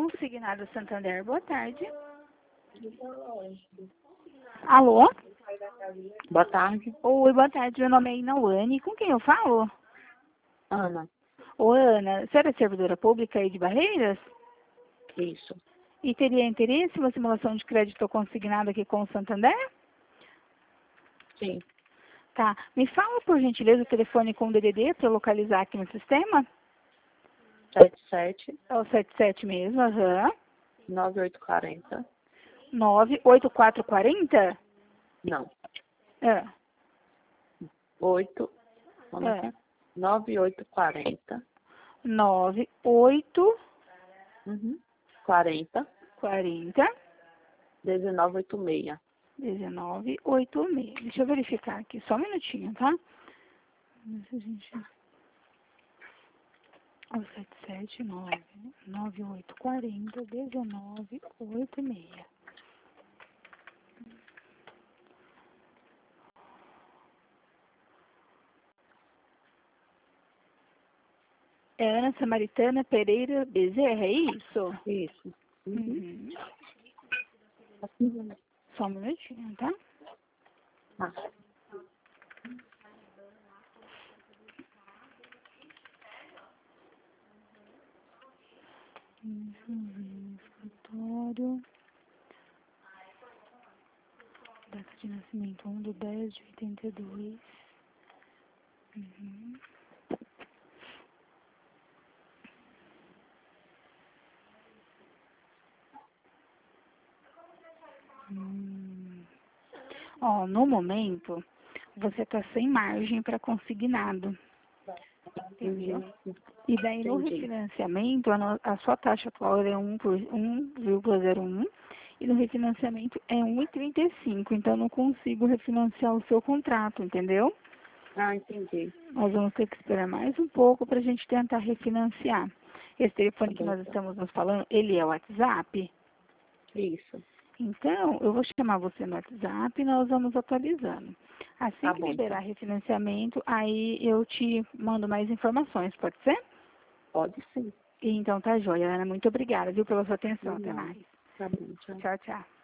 Consignado Santander, boa tarde. Alô? Boa tarde, Oi, boa tarde. Meu nome é Inauane. Com quem eu falo? Ana. Ô, Ana, você é servidora pública aí de Barreiras? Isso. E teria interesse em uma simulação de crédito consignado aqui com o Santander? Sim. Tá. Me fala, por gentileza, o telefone com o DDD para eu localizar aqui no sistema? 77 É o 77 mesmo, aham. 9840. 98440? Não. É. 8. Vamos É. aqui. 9840. 9840 40. 1986. 1986. Deixa eu verificar aqui, só um minutinho, tá? O 779-9840-1986. É Ana Samaritana Pereira Bezerra, é isso? Isso. Uhum. Só um minutinho, tá? Ah, Escritório. Data de nascimento 1/10/82. Uhum. Ó, no momento, você está sem margem para consignado, entendeu? E daí no entendi. refinanciamento, a sua taxa atual é 1,01 e no refinanciamento é 1,35. Então, eu não consigo refinanciar o seu contrato, entendeu? Ah, entendi. Nós vamos ter que esperar mais um pouco para a gente tentar refinanciar. Esse telefone Tá que bom, nós então. estamos nos falando, ele é o WhatsApp? Isso. Então, eu vou chamar você no WhatsApp e nós vamos atualizando. Assim Tá que bom, liberar então. refinanciamento, aí eu te mando mais informações, pode ser? Pode sim. Então tá joia, Ana. Muito obrigada, viu, pela sua atenção. Até mais. Tá bom, tchau. Tchau, tchau.